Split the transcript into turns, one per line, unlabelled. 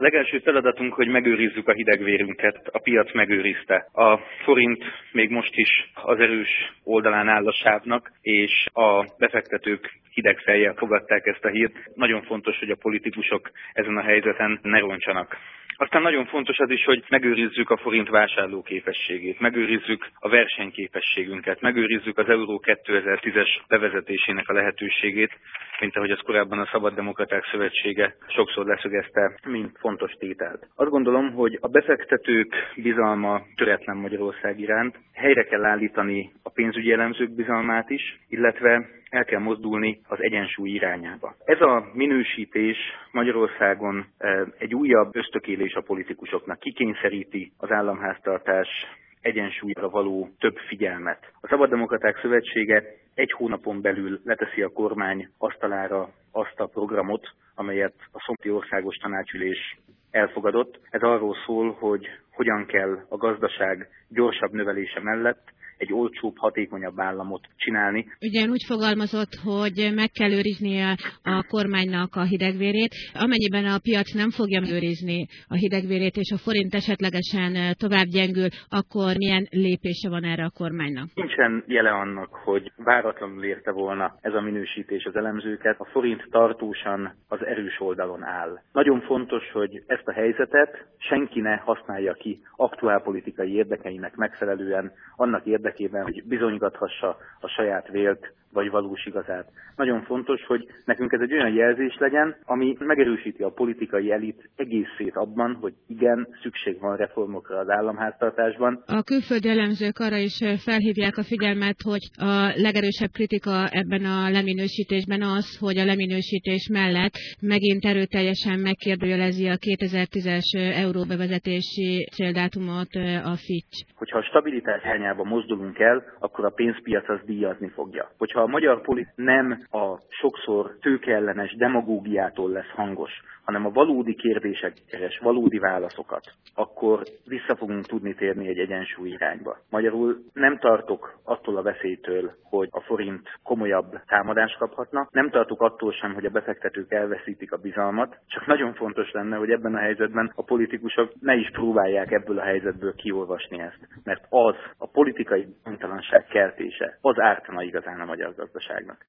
Legelső feladatunk, hogy megőrizzük a hidegvérünket, a piac megőrizte. A forint még most is az erős oldalán áll a sávnak, és a befektetők hideg fejjel fogadták ezt a hírt. Nagyon fontos, hogy a politikusok ezen a helyzeten ne roncsanak. Aztán nagyon fontos az is, hogy megőrizzük a forint vásárlóképességét, megőrizzük a versenyképességünket, megőrizzük az Euró 2010-es bevezetésének a lehetőségét, mint ahogy az korábban a Szabaddemokraták Szövetsége sokszor leszögezte, mint fontos tételt. Azt gondolom, hogy a befektetők bizalma töretlen Magyarország iránt, helyre kell állítani a pénzügyi elemzők bizalmát is, illetve el kell mozdulni az egyensúly irányába. Ez a minősítés Magyarországon egy újabb ösztökélés a politikusoknak, kikényszeríti az államháztartás egyensúlyra való több figyelmet. A Szabaddemokraták Szövetsége egy hónapon belül leteszi a kormány asztalára azt a programot, amelyet a Szombathelyi Országos Tanácsülés elfogadott. Ez arról szól, hogy hogyan kell a gazdaság gyorsabb növelése mellett egy olcsóbb, hatékonyabb államot csinálni.
Ugye úgy fogalmazott, hogy meg kell őriznie a kormánynak a hidegvérét, amennyiben a piac nem fogja őrizni a hidegvérét, és a forint esetlegesen tovább gyengül, akkor milyen lépése van erre a kormánynak?
Nincsen jele annak, hogy váratlanul érte volna ez a minősítés az elemzőket. A forint tartósan az erős oldalon áll. Nagyon fontos, hogy ezt a helyzetet senki ne használja ki aktuálpolitikai érdekeinek megfelelően, annak érdekében, hogy bizonygathassa a saját vélt vagy valós igazát. Nagyon fontos, hogy nekünk ez egy olyan jelzés legyen, ami megerősíti a politikai elit egészét abban, hogy igen, szükség van reformokra az államháztartásban.
A külföldi elemzők arra is felhívják a figyelmet, hogy a legerősebb kritika ebben a leminősítésben az, hogy a leminősítés mellett megint erőteljesen megkérdőjelezi a 2010-es euróbevezetési céldátumot a Fitch.
Hogyha a stabilitás irányába mozdulunk el, akkor a pénzpiac az díjazni fogja. Hogyha a magyar politika nem a sokszor tőkeellenes demagógiától lesz hangos, hanem a valódi kérdésekre keres valódi válaszokat, akkor vissza fogunk tudni térni egy egyensúly irányba. Magyarul nem tartok attól a veszélytől, hogy a forint komolyabb támadást kaphatna, nem tartok attól sem, hogy a befektetők elveszítik a bizalmat, csak nagyon fontos lenne, hogy ebben a helyzetben a politikusok ne is próbálják ebből a helyzetből kiolvasni ezt, mert az a politikai bizonytalanság keltése, az ártana igazán a magyar gazdaságnak.